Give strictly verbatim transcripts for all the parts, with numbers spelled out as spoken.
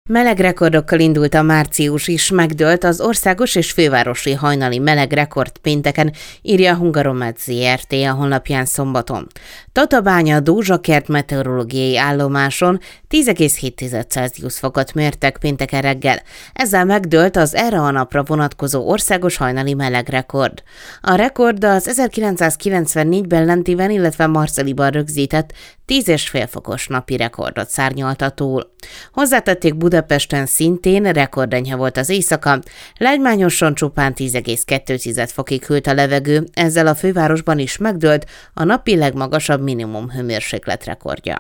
Melegrekordokkal indult a március is, megdőlt az országos és fővárosi hajnali melegrekord pénteken, írja a Hungaromet zé er té a honlapján szombaton. Tatabánya Dózsakert meteorológiai állomáson tíz egész hét Celsius fokot mértek pénteken reggel. Ezzel megdőlt az erre a napra vonatkozó országos hajnali melegrekord. A rekord az ezerkilencszázkilencvennégyben Lentiben, illetve Marszeliban rögzített tíz egész öt fokos napi rekordot szárnyalta túl. Hozzátették, Budapesten szintén rekordenyhe volt az éjszaka, Lágymányoson csupán tíz egész kettő fokig hűlt a levegő, ezzel a fővárosban is megdőlt a napi legmagasabb minimum hőmérséklet rekordja.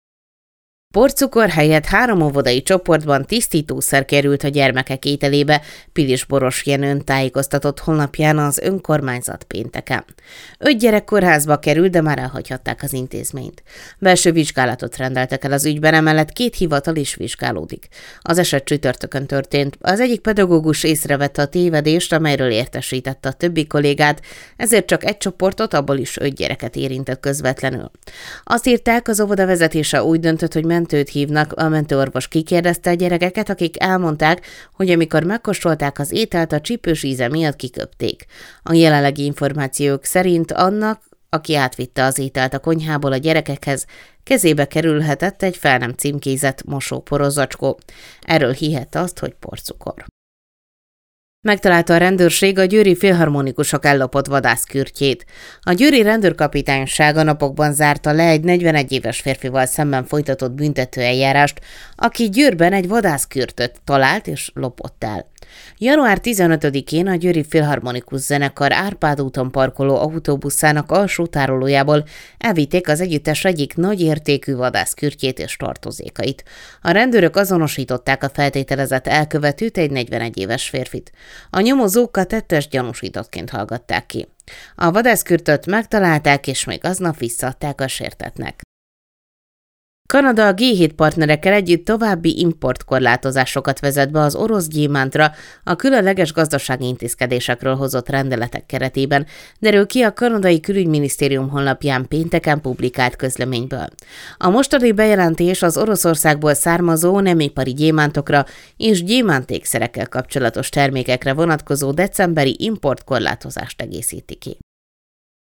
Porcukor helyett három óvodai csoportban tisztítószer került a gyermekek ételébe, Pilis Boros Jenőn tájékoztatott honlapján az önkormányzat pénteken. Öt gyerek kórházba került, de már elhagyhatták az intézményt. Belső vizsgálatot rendeltek el az ügyben, emellett két hivatal is vizsgálódik. Az eset csütörtökön történt. Az egyik pedagógus észrevette a tévedést, amelyről értesítette a többi kollégát, ezért csak egy csoportot, abból is öt gyereket érintett közvetlenül. Azt írták, az óvoda vezetése úgy döntött, hogy mentőt hívnak, a mentőorvos kikérdezte a gyerekeket, akik elmondták, hogy amikor megkóstolták az ételt, a csípős íze miatt kiköpték. A jelenlegi információk szerint annak, aki átvitte az ételt a konyhából a gyerekekhez, kezébe kerülhetett egy fel nem címkézett mosóporozacskó. Erről hihette azt, hogy porcukor. Megtalálta a rendőrség a győri filharmonikusok ellopott vadászkürtjét. A győri rendőrkapitányság a napokban zárta le egy negyvenegy éves férfival szemben folytatott büntetőeljárást, aki Győrben egy vadászkürtöt talált és lopott el. január tizenötödikén a győri filharmonikus zenekar Árpád úton parkoló autóbuszának alsó tárolójából elvitték az együttes egyik nagy értékű vadászkürtjét és tartozékait. A rendőrök azonosították a feltételezett elkövetőt, egy negyvenegy éves férfit. A nyomozók a tettes gyanúsítottként hallgatták ki. A vadászkürtöt megtalálták, és még aznap visszaadták a sértettnek. Kanada a gé hét partnerekkel együtt további importkorlátozásokat vezet be az orosz gyémántra a különleges gazdasági intézkedésekről hozott rendeletek keretében, derül ki a kanadai külügyminisztérium honlapján pénteken publikált közleményből. A mostani bejelentés az Oroszországból származó nemipari gyémántokra és gyémántékszerekkel kapcsolatos termékekre vonatkozó decemberi importkorlátozást egészíti ki.